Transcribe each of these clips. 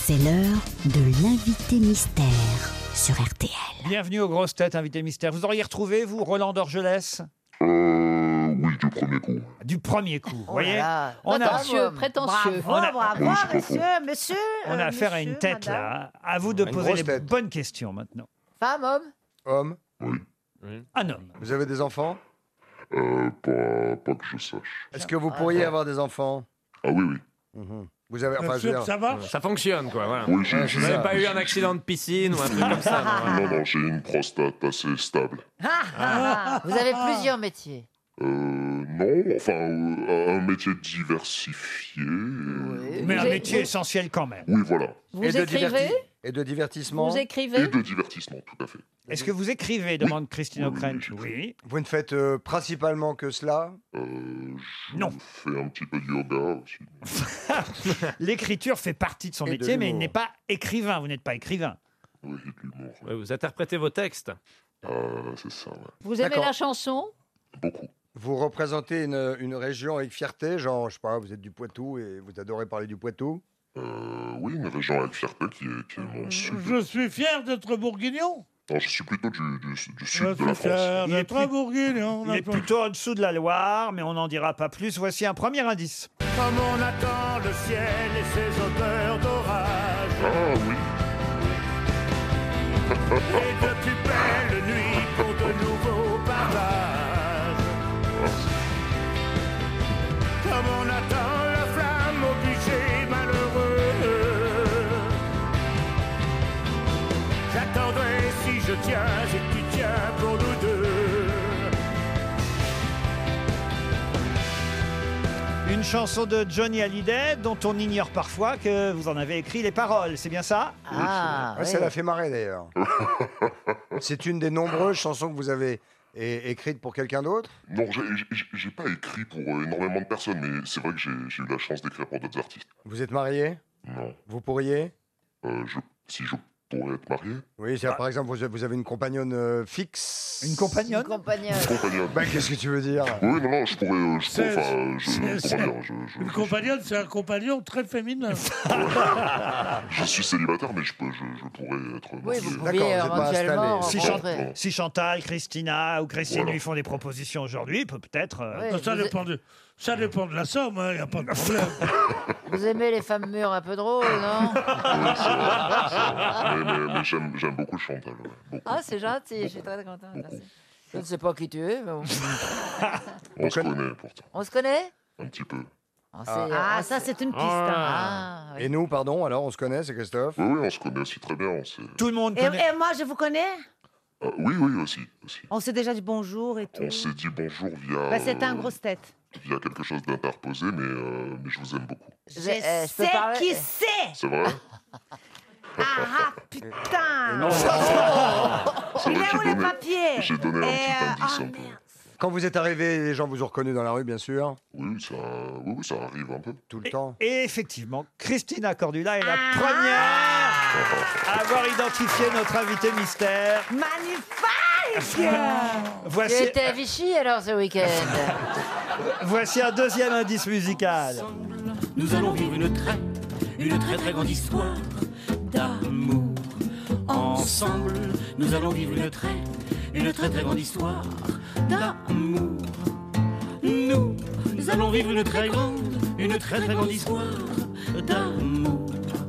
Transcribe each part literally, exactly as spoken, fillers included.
C'est l'heure de l'invité mystère sur R T L. Bienvenue aux grosses têtes, invité mystère. Vous auriez retrouvé, vous, Roland d'Orgelès? Euh, oui, du premier coup. Du premier coup, vous Oh voyez. là là, On a, prétentieux, prétentieux. On a- Bravo, bravo, Oui, c'est pas monsieur, monsieur. on a euh, affaire à une monsieur, tête, madame. là. À vous de Une poser grosse les tête. bonnes questions, maintenant. Femme, homme? Homme, Un homme. vous avez des enfants? Euh, pas, pas que je sache. Est-ce que vous pourriez avoir des enfants? Ah oui, oui. Mhm. Vous avez, enfin, Bien je veux sûr, dire, ça marche. Ça fonctionne, quoi. Voilà. Oui, j'ai, Ouais, j'ai- Vous c'est n'avez ça. pas eu un accident de piscine ou un truc comme ça, non? Non, non, j'ai une prostate assez stable. Vous avez plusieurs métiers. Euh, non, enfin, euh, un métier diversifié. Oui. Mais un Vous- métier vous- essentiel quand même. Oui, voilà. Vous et de écrivez? diverti- et de divertissement. Vous Et écrivez? de divertissement, tout à fait. Est-ce que vous écrivez demande Christine Oui, oui, O'Krent. j'écris. Oui. Vous ne faites euh, principalement que cela? Euh, je Non. fais un petit peu de yoga aussi. L'écriture fait partie de son Et de métier, mais il l'humour. n'est pas écrivain. Vous n'êtes pas écrivain. Oui, et de l'humour. Ouais, Vous interprétez vos textes. Ah, c'est ça, ouais. Vous aimez D'accord. la chanson? Beaucoup. Vous représentez une, une région avec fierté, genre, je sais pas, vous êtes du Poitou et vous adorez parler du Poitou? Euh, oui, une région avec fierté qui est, qui est mon sud. Je suis fier d'être bourguignon. Non, je suis plutôt du, du, du Je sud de suis la France. fier Il est d'être plus- bourguignon. Il est plutôt en dessous de la Loire, mais on n'en dira pas plus. Voici un premier indice. Comme on attend le ciel et ses odeurs d'orage. Ah oui. Et de plus belles nuits pour de nouveaux partages. Comme on attend la flamme obligée malheureux. J'attendrai si je tiens et tu tiens pour nous deux. Une chanson de Johnny Hallyday dont on ignore parfois que vous en avez écrit les paroles. C'est bien ça? Ah, Ouais, oui. ça l'a fait marrer d'ailleurs. C'est une des nombreuses chansons que vous avez é- écrites pour quelqu'un d'autre? Non, j'ai- j'ai j'ai pas écrit pour euh, énormément de personnes, mais c'est vrai que j'ai j'ai eu la chance d'écrire pour d'autres artistes. Vous êtes marié? Non. Vous pourriez? Euh, je, si je pourrais être marié, Oui, c'est- par exemple, vous avez- vous avez une compagnonne euh, fixe? Une Une compagnonne? compagnonne. compagnonne. Bah, qu'est-ce que tu veux dire? Oui, non, non, je pourrais. euh, je C'est- pourrais. Enfin, je, c'est- comment dire, je, je, Une je- compagnonne, c'est un compagnon très féminin. je suis célibataire, mais je, peux, je, je pourrais être Oui, marié. vous D'accord, pouviez vous êtes pas éventuellement installé. Si rencontrer. Si Chantal, Christina ou Christine Voilà. lui font des propositions aujourd'hui, peut- peut-être. euh, Oui, Ça vous, dépend de, ça dépend de la somme, il n'y a pas de problème. vous aimez les femmes mûres un peu drôles, non? Oui, c'est vrai, c'est vrai. Mais, mais, mais j'aime, j'aime beaucoup Chantal. Ouais. Beaucoup. Ah, c'est gentil, je suis très contente. Merci. Je ne sais pas qui tu es, mais bon. On se connaît pourtant, On se connaît? un petit peu. On sait- Ah, on ça, sait- c'est une piste. Ah, oui. Et nous, pardon, alors on se connaît, c'est Christophe? Oui, oui, on se connaît aussi très bien. On sait... Tout le monde Et, connaît. et moi, je vous connais. Ah, oui, oui, aussi. aussi. On s'est déjà dit bonjour et tout. On s'est dit bonjour via, Bah, c'était un euh, grosse tête. via quelque chose d'interposé, mais, euh, mais je vous aime beaucoup. Je Je- euh, je peux sais parler- qui c'est. C'est vrai? Ah ah, putain. Non, C'est Il vrai est que où j'ai les donné, papiers? j'ai donné un Et, petit euh, indice oh, un peu. merde. Quand vous êtes arrivé, les gens vous ont reconnu dans la rue, bien sûr, Oui, ça, oui, oui, ça arrive un peu. tout le Et, temps. et effectivement, Christina Cordula est la Ah. première à avoir identifié notre invité mystère. Magnifique. Tu Voici, étais à Vichy alors ce week-end? voici un deuxième indice musical. Nous allons vivre une très, une très très grande histoire d'amour. Ensemble, nous allons vivre une très, une très très grande histoire d'amour. Nous, nous allons vivre une très grande, une très très grande histoire d'amour.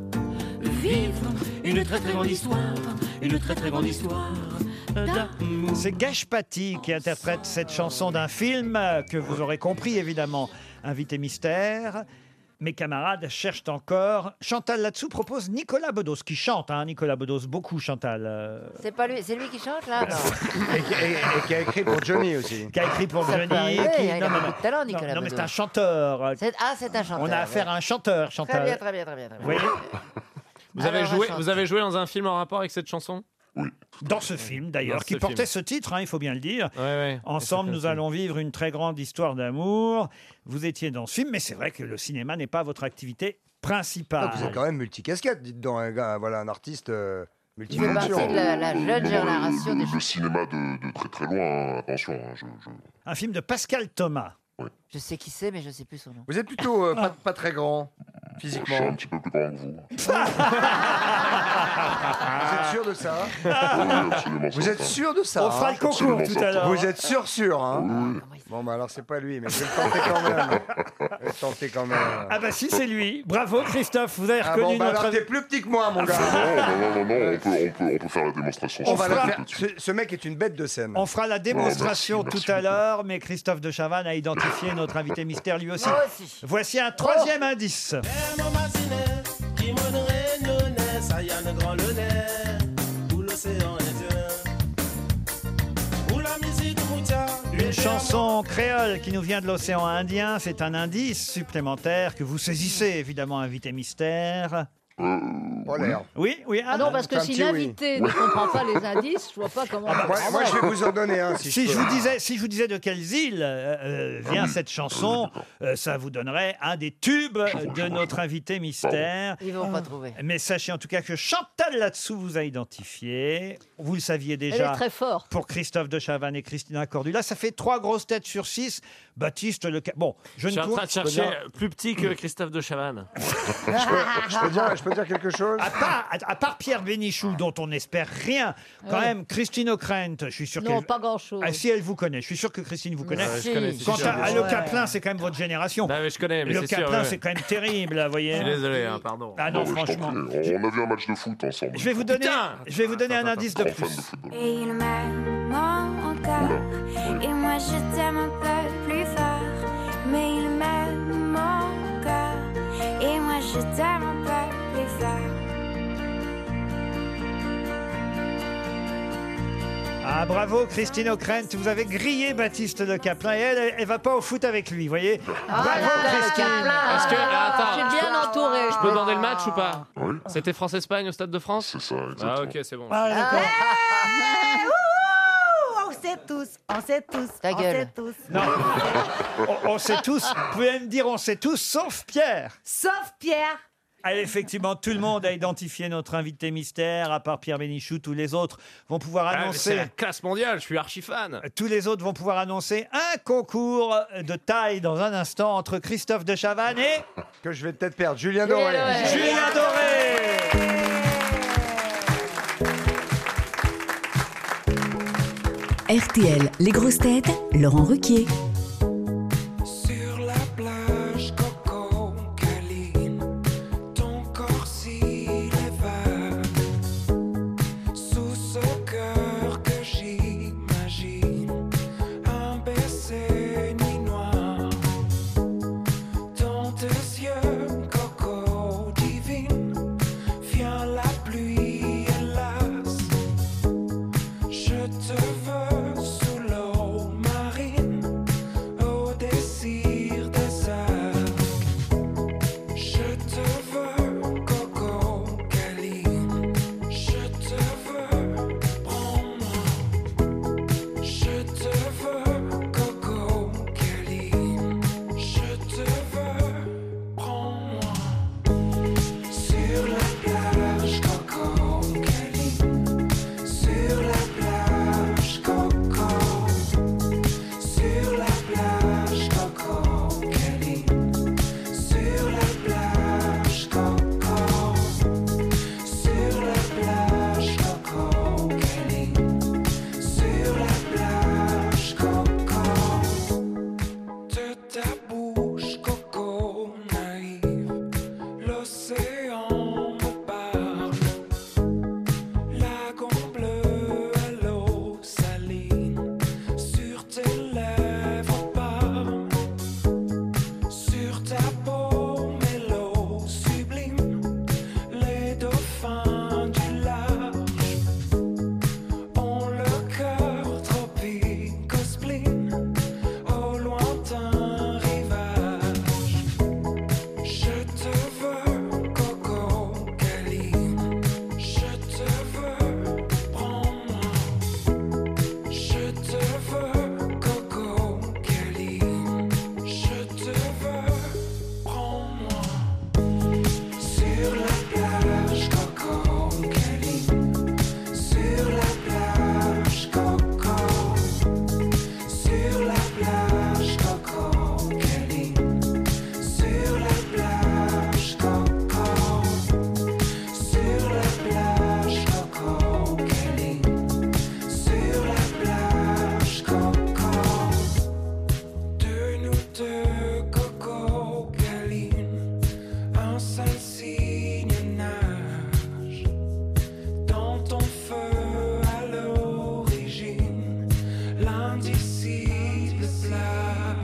Vivre une très très grande histoire, une très très grande histoire d'amour. C'est Gash Paty qui interprète cette chanson d'un film euh, que vous aurez compris évidemment, Invité Mystère. Mes camarades cherchent encore. Chantal là-dessous propose Nicolas Bedos qui chante, hein, Nicolas Bedos, beaucoup Chantal, euh, C'est pas lui, c'est lui qui chante là? Non. Et, qui- et- et qui a écrit pour Johnny aussi. qui a écrit pour Ça Johnny. peut arriver, qui- il a beaucoup de talent, Nicolas non, non, mais Bedos. c'est un chanteur. euh, C'est- Ah, c'est un chanteur. On a affaire à un chanteur, Très Chantal. bien, très bien, très bien. Très Vous bien. voyez, Vous avez, Alors, joué, un vous avez joué dans un film en rapport avec cette chanson? dans ce film d'ailleurs, Dans qui ce portait film. ce titre, hein, il faut bien le dire. Ouais, ouais. Ensemble, nous C'était un film. allons vivre une très grande histoire d'amour. Vous étiez dans ce film, mais c'est vrai que le cinéma n'est pas votre activité principale. Ah, vous êtes quand même multicasquette, dites donc, un gars, voilà, un artiste euh, Il fait partie multifonction. de la, la jeune Non, non, génération le, des le, le cinéma de, de très très loin, hein, attention. hein, je, je... Un film de Pascal Thomas. Je sais qui c'est, mais je sais plus son nom. Vous êtes plutôt euh, pas, pas très grand. physiquement? Je suis un petit peu plus grand que vous. Vous êtes sûr de ça? Oui, absolument. Vous êtes sûr de ça? On fera hein le concours tout à l'heure. Vous êtes sûr, sûr, hein? Bon, bah alors c'est pas lui, mais je vais le tenter quand même. Je vais le tenter quand même. Ah bah si, c'est lui. Bravo Christophe, vous avez Ah reconnu bon, bah notre... alors t'es plus petit que moi, mon gars. Non, non, non, non, on peut, on peut, on peut faire la démonstration. On va sans la faire faire. tout de suite. Ce, ce mec est une bête de scène. On fera la démonstration Oh, merci, tout merci à l'heure, mais Christophe de Chavannes a identifié notre invité mystère lui aussi. Moi aussi. Voici un troisième indice. Une chanson créole qui nous vient de l'océan Indien. C'est un indice supplémentaire que vous saisissez évidemment, invité mystère. Euh, Oh l'air. Oui, oui. Ah non, parce que un si petit oui. l'invité ne comprend pas les indices, je vois pas comment. Ah bah, on Moi, comprend. moi, je vais vous en donner un si, Si je je peux. vous disais, si je vous disais de quelles îles euh, euh, vient Ah oui. cette chanson, euh, ça vous donnerait un des tubes de notre invité mystère. Ils vont pas trouver. Mais sachez en tout cas que Chantal là-dessous vous a identifié. Vous le saviez Elle est déjà. très forte. Pour Christophe de Chavannes et Christina Cordula, ça fait trois grosses têtes sur six. Baptiste Le Ca- Bon, je Je suis ne en cours- train de chercher plus petit que Christophe de Chavannes. Je peux, je peux dire, je peux dire quelque chose? À part, à, à part Pierre Bénichou, dont on n'espère rien, quand Ouais. même, Christine O'Krent, je suis sûr Non, qu'elle... pas grand-chose. Ah, si elle vous connaît, je suis sûr que Christine vous connaît. Ouais, je connais, c'est Quant sûr, à, bien à sûr. Le Caplin, c'est quand même votre génération. Non, mais je connais, mais Le c'est sûr. Caplin, ouais. c'est quand même terrible, vous voyez. Je suis désolé, hein, pardon. Ah Ah non, ouais, je t'en franchement. prie. On a vu un match de foot ensemble. Je vais vous donner, Putain je vais vous donner un Attends, indice de Grand fan plus. de football. Et il m'aime encore. Et moi je t'aime un peu plus fort. Mais il m'aime encore. Et moi je t'aime un peu plus fort. Ah bravo Christine O'Krent, vous avez grillé Baptiste Le Caplin et elle, elle, elle va pas au foot avec lui, vous voyez. Ah, Bravo là, là, Christine. Caplin. Est-ce que- attends, Je suis bien entouré. Je peux demander le match ou pas? Oui, C'était France-Espagne au Stade de France? c'est ça, Ah exactement. ok, c'est bon. Ah, d'accord. On sait tous, on sait tous, Ta on gueule. sait tous. Non, on, on sait tous, vous pouvez me dire on sait tous, sauf Pierre. Sauf Pierre. Ah, effectivement, tout le monde a identifié notre invité mystère, à part Pierre Bénichou, tous les autres vont pouvoir Ah, mais c'est annoncer... la classe mondiale, je suis archi fan. Tous les autres vont pouvoir annoncer un concours de taille dans un instant entre Christophe de Chavannes et Que je vais peut-être perdre. Julien Julien Doré. Doré. Julien Doré. R T L, les grosses têtes, Laurent Ruquier. Sur la plage, Coco, câline, ton corps s'il est vague. Sous ce cœur que j'imagine, un baiser nuit noire. Dans tes yeux, Coco divine, vient la pluie, hélas. Je te veux sous l'eau marine, signe nage dans ton feu à l'origine, l'indicible plat.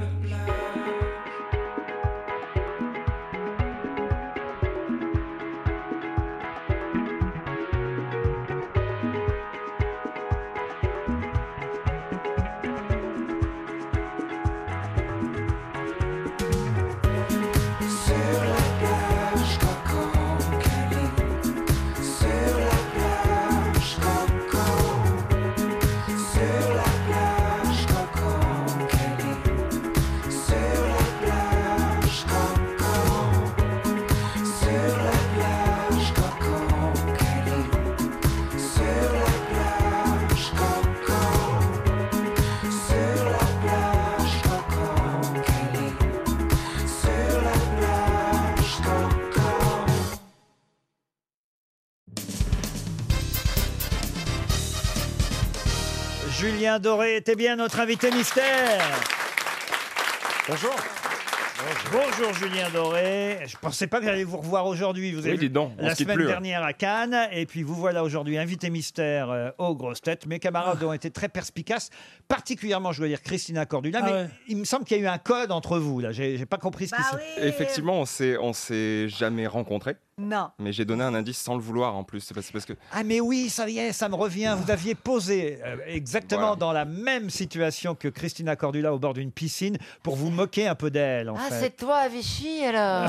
Julien Doré était bien notre invité mystère. Bonjour. Bonjour Julien Doré. Je pensais pas que j'allais vous revoir aujourd'hui. Vous avez Oui, vu dis donc, on la se quitte semaine plus, ouais. dernière à Cannes, et puis vous voilà aujourd'hui invité mystère euh, aux grosses têtes. Mes camarades ont été très perspicaces, particulièrement, je dois dire, Christina Cordula. Ah mais ouais. il me semble qu'il y a eu un code entre vous là. J'ai j'ai pas compris ce qui Bah s'est. oui. Effectivement, on s'est, on s'est jamais rencontrés, Non. mais j'ai donné un indice sans le vouloir en plus. C'est parce, c'est parce que Ah mais oui, ça y est, ça me revient. Vous aviez posé euh, exactement Voilà. dans la même situation que Christina Cordula au bord d'une piscine pour vous moquer un peu d'elle. En Ah, fait. c'est toi, Vichy, alors.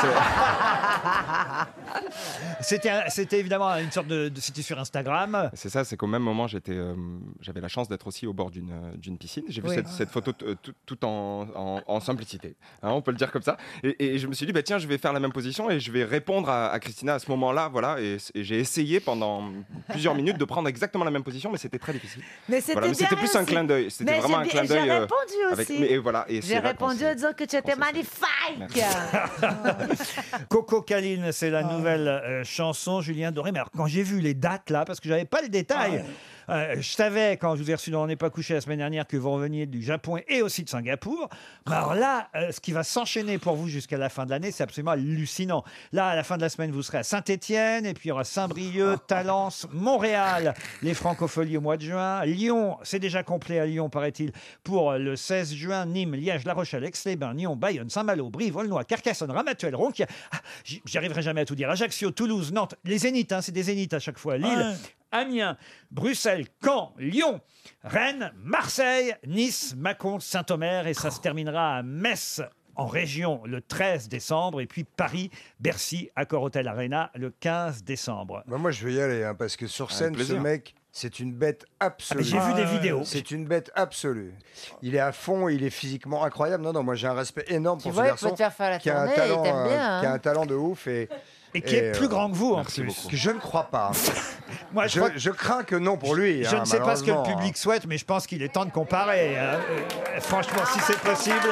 C'était, un- c'était évidemment une sorte de, de- c'était sur Instagram. c'est ça, c'est qu'au même moment, j'étais, euh, j'avais la chance d'être aussi au bord d'une, euh, d'une piscine. J'ai vu Oui. cette, cette photo t- euh, tout, tout en, en- en simplicité, hein, on peut le dire comme ça. Et, et je me suis dit, bah, tiens, je vais faire la même position et je vais répondre à, à Christina à ce moment-là. Voilà, et, et j'ai essayé pendant plusieurs minutes de prendre exactement la même position, mais c'était très difficile. Mais c'était Voilà, mais bien c'était plus un réussi. clin d'œil. C'était Mais vraiment j'ai un bien- clin d'œil. j'ai euh, répondu avec- aussi. mais- et voilà, et c'est J'ai là qu'on répondu s'est- en disant que tu étais magnifique. Coco Caline, c'est la nouvelle euh, chanson, Julien Doré. Mais alors, quand j'ai vu les dates là, parce que j'avais pas le détail, euh, je savais quand je vous ai reçu dans On n'est pas couché la semaine dernière que vous reveniez du Japon et aussi de Singapour. Mais alors là, euh, ce qui va s'enchaîner pour vous jusqu'à la fin de l'année, c'est absolument hallucinant. Là, à la fin de la semaine, vous serez à Saint-Étienne, et puis il y aura Saint-Brieuc, Talence, Montréal, les Francopholies au mois de juin, Lyon, c'est déjà complet à Lyon, paraît-il, pour le seize juin, Nîmes, Liège, La Rochelle, Aix-les-Bains, Nyon, Bayonne, Saint-Malo, Brive, Aulnois, Carcassonne, Ramatuelle, Ronquia. Ah, j'y j'y arriverai jamais à tout dire. Ajaccio, Toulouse, Nantes, les Zéniths, hein, c'est des Zéniths à chaque fois. Lille, Ouais. Amiens, Bruxelles, Caen, Lyon, Rennes, Marseille, Nice, Mâcon, Saint-Omer, et ça se terminera à Metz en région le treize décembre, et puis Paris, Bercy, Accor Hotel Arena le quinze décembre. Bah, moi, je vais y aller, hein, parce que sur scène, ce plaisir. mec, c'est une bête absolue. Ah, mais j'ai vu des vidéos. C'est une bête absolue. Il est à fond, il est physiquement incroyable. Non, non, moi, j'ai un respect énorme Tu pour vois, ce il garçon peut te faire faire la qui a un tournée, talent, il t'aime euh, bien, qui a hein. un talent de ouf et Et qui est plus euh, grand que vous, en merci plus. beaucoup. Que je ne crois pas. Moi, je je, crois- je crains que non pour lui. Je hein, ne sais pas ce que le malheureusement. public souhaite, mais je pense qu'il est temps de comparer. hein. Euh, franchement, si c'est possible.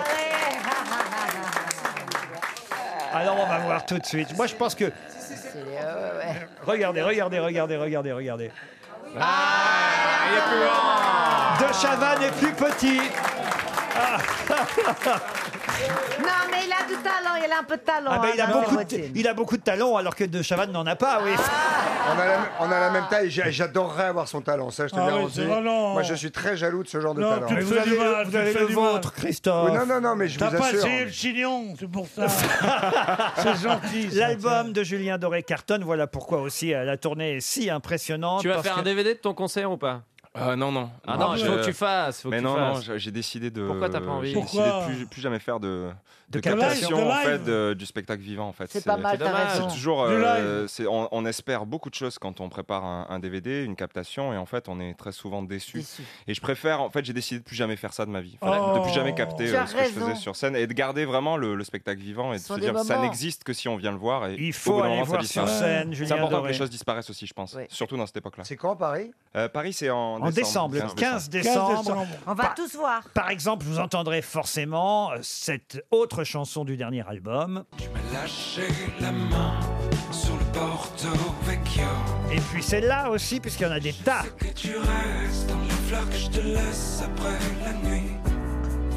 Alors, on va voir tout de suite. Moi, je pense que. C'est- ouais, ouais, ouais. Regardez, regardez, regardez, regardez, regardez. Ah, il est plus grand. De Chavannes est plus petit. Ah. Non, mais il a du talent, il a un peu de talent. Ah ben, il, a hein, dans beaucoup ses de, bottines. il a beaucoup de talent, alors que De Chavannes n'en a pas, oui. On a, la, on a la même taille. J'ai- J'adorerais avoir son talent. Ça, je te Ah oui, garantis. c'est vrai, non. Moi, je suis très jaloux de ce genre de Non, talent. tu te Mais vous fais avez du le- mal, vous tu te avez fais le du vôtre, mal. Christophe. Oui, non, non, non, mais je T'as vous pas assure. essayé le chignon, c'est pour ça. C'est gentil. ça, L'album de Julien Doré cartonne, voilà pourquoi aussi euh, la tournée est si impressionnante. Tu vas parce faire que- un D V D de ton concert ou pas? Euh, non, non. Ah non, il faut que tu fasses. Faut mais que tu non, non, fasses. j'ai j'ai décidé de. Pourquoi t'as pas envie? J'ai décidé Pourquoi de plus, plus jamais faire de, De de captation. captation De en live. fait de- du spectacle vivant en fait. C'est pas mal, c'est t'as dommage. raison. C'est toujours, Du euh, live. c'est- on, on espère beaucoup de choses quand on prépare un, un D V D, une captation, et en fait, on est très souvent déçu. Déçu. Et je préfère, en fait, j'ai décidé de plus jamais faire ça de ma vie, Enfin, Oh. de plus jamais capter Tu euh, as ce que je raison. faisais sur scène, et de garder vraiment le, le spectacle vivant et de Ce sont se des dire ça moments. n'existe que si on vient le voir. Et Il au faut bout d'un aller moment, ça voir sur disparaît. scène C'est Julien important que Doré. les choses disparaissent aussi, je pense, Oui. surtout dans cette époque-là. C'est quand Paris Euh, Paris, c'est en, En décembre, le quinze décembre. On va tous voir. Par exemple, vous entendrez forcément euh, cette autre chanson du dernier album. Lâcher la main sur le Porto Vecchio. Et puis celle-là aussi, puisqu'il y en a des tas. Que tu restes dans les fleurs que je te laisse après la nuit.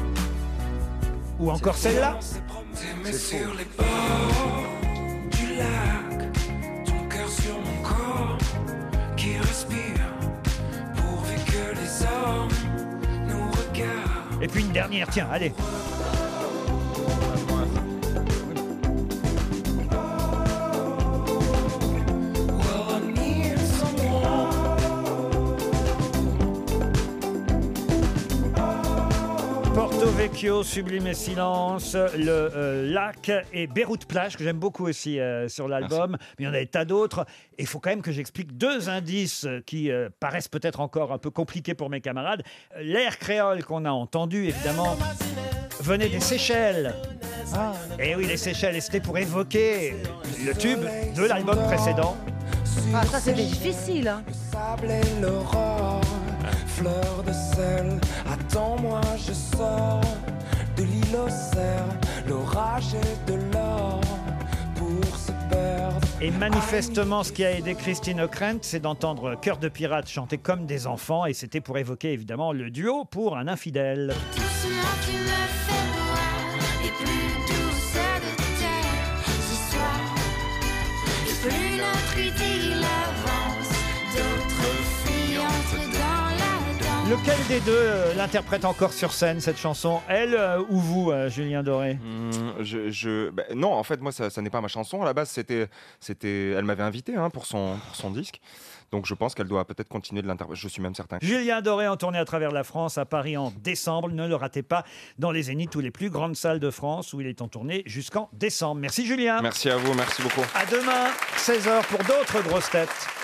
Ou encore celle-là. T'aimer sur les bords du lac. Et puis une dernière, tiens, allez. Porto Vecchio, Sublime et Silence, le euh, lac et Beyrouth Plage, que j'aime beaucoup aussi euh, sur l'album. Mais il y en a des tas d'autres. Et il faut quand même que j'explique deux indices qui euh, paraissent peut-être encore un peu compliqués pour mes camarades. L'air créole qu'on a entendu, évidemment, venait des Seychelles. Ah. Et oui, les Seychelles, et c'était pour évoquer le tube de l'album précédent. Ah, ça c'était difficile. Hein. Sable et l'aurore, fleur de sel, attends-moi, je sors de l'île aux cerfs, l'orage et de l'or pour se perdre. Et manifestement, ce qui a aidé Christine O'Krent, c'est d'entendre Cœur de pirate chanter comme des enfants, et c'était pour évoquer évidemment le duo pour un infidèle. Doucement tu me fais voir, et plus douce de tes histoires, et plus notre idylle avance, d'autres filles entrent dans la danse. Lequel des deux euh, l'interprète encore sur scène, cette chanson? Elle euh, ou vous, euh, Julien Doré? Mmh, je, je- bah, non, en fait, moi, ça, ça n'est pas ma chanson. À la base, c'était, c'était, elle m'avait invité hein, pour, son, pour son disque. Donc, je pense qu'elle doit peut-être continuer de l'interpréter. Je suis même certain. Julien Doré en tournée à travers la France, à Paris en décembre. Ne le ratez pas dans les Zéniths ou les plus grandes salles de France où il est en tournée jusqu'en décembre. Merci Julien. Merci à vous, merci beaucoup. À demain, seize heures pour d'autres grosses têtes.